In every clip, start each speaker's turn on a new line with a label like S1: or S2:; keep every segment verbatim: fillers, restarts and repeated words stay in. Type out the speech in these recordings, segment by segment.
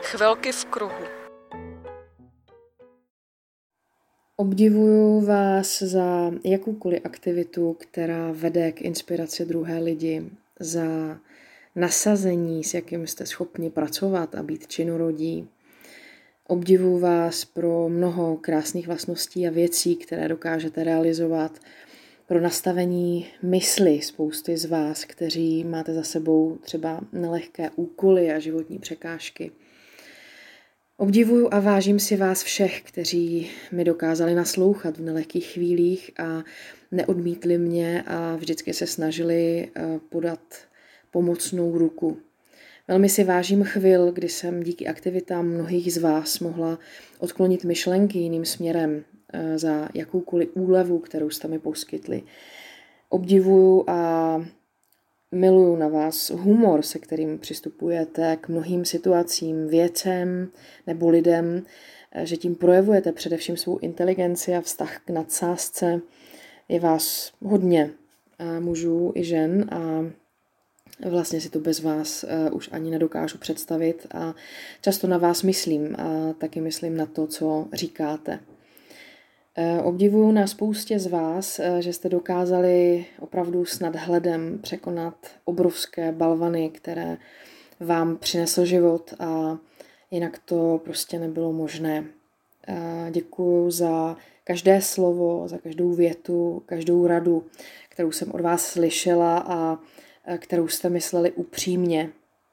S1: Chvilky v kruhu.
S2: Obdivuju vás za jakoukoliv aktivitu, která vede k inspiraci druhé lidi, za nasazení, s jakým jste schopni pracovat a být činorodí. Obdivuju vás pro mnoho krásných vlastností a věcí, které dokážete realizovat, pro nastavení mysli spousty z vás, kteří máte za sebou třeba nelehké úkoly a životní překážky. Obdivuju a vážím si vás všech, kteří mi dokázali naslouchat v nelehkých chvílích a neodmítli mě a vždycky se snažili podat pomocnou ruku. Velmi si vážím chvil, kdy jsem díky aktivitám mnohých z vás mohla odklonit myšlenky jiným směrem za jakoukoliv úlevu, kterou jste mi poskytli. Obdivuju a miluju na vás humor, se kterým přistupujete k mnohým situacím, věcem nebo lidem, že tím projevujete především svou inteligenci a vztah k nadsázce. Je vás hodně mužů i žen a vlastně si to bez vás už ani nedokážu představit a často na vás myslím a taky myslím na to, co říkáte. Obdivuju na spoustě z vás, že jste dokázali opravdu s nadhledem překonat obrovské balvany, které vám přinesl život a jinak to prostě nebylo možné. Děkuju za každé slovo, za každou větu, každou radu, kterou jsem od vás slyšela a kterou jste mysleli upřímně.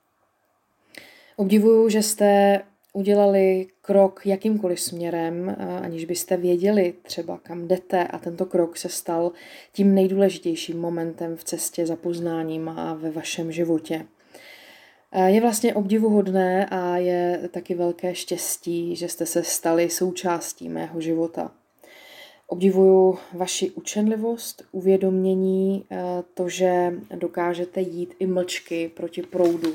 S2: Obdivuju, že jste udělali krok jakýmkoliv směrem, aniž byste věděli třeba kam jdete a tento krok se stal tím nejdůležitějším momentem v cestě za poznáním a ve vašem životě. Je vlastně obdivuhodné a je taky velké štěstí, že jste se stali součástí mého života. Obdivuju vaši učenlivost, uvědomění, to, že dokážete jít i mlčky proti proudu,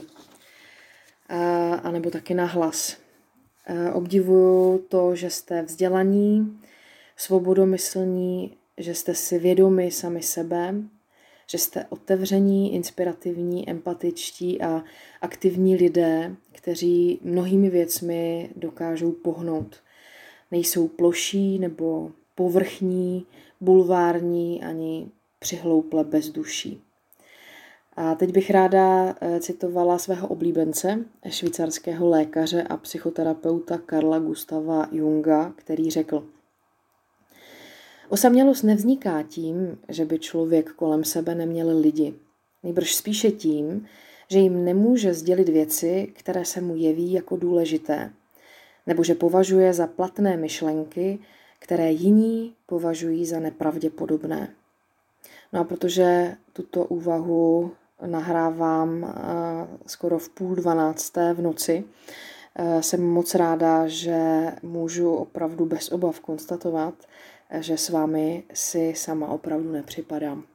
S2: anebo taky nahlas. Obdivuju to, že jste vzdělaní, svobodomyslní, že jste si vědomi sami sebe, že jste otevření, inspirativní, empatičtí a aktivní lidé, kteří mnohými věcmi dokážou pohnout. Nejsou ploší nebo povrchní, bulvární ani přihlouple bezduší. A teď bych ráda citovala svého oblíbence, švýcarského lékaře a psychoterapeuta Carla Gustava Junga, který řekl: Osamělost nevzniká tím, že by člověk kolem sebe neměl lidi. Nýbrž spíše tím, že jim nemůže sdělit věci, které se mu jeví jako důležité, nebo že považuje za platné myšlenky, které jiní považují za nepravděpodobné. No a protože tuto úvahu nahrávám skoro v půl dvanácté v noci, jsem moc ráda, že můžu opravdu bez obav konstatovat, že s vámi si sama opravdu nepřipadám.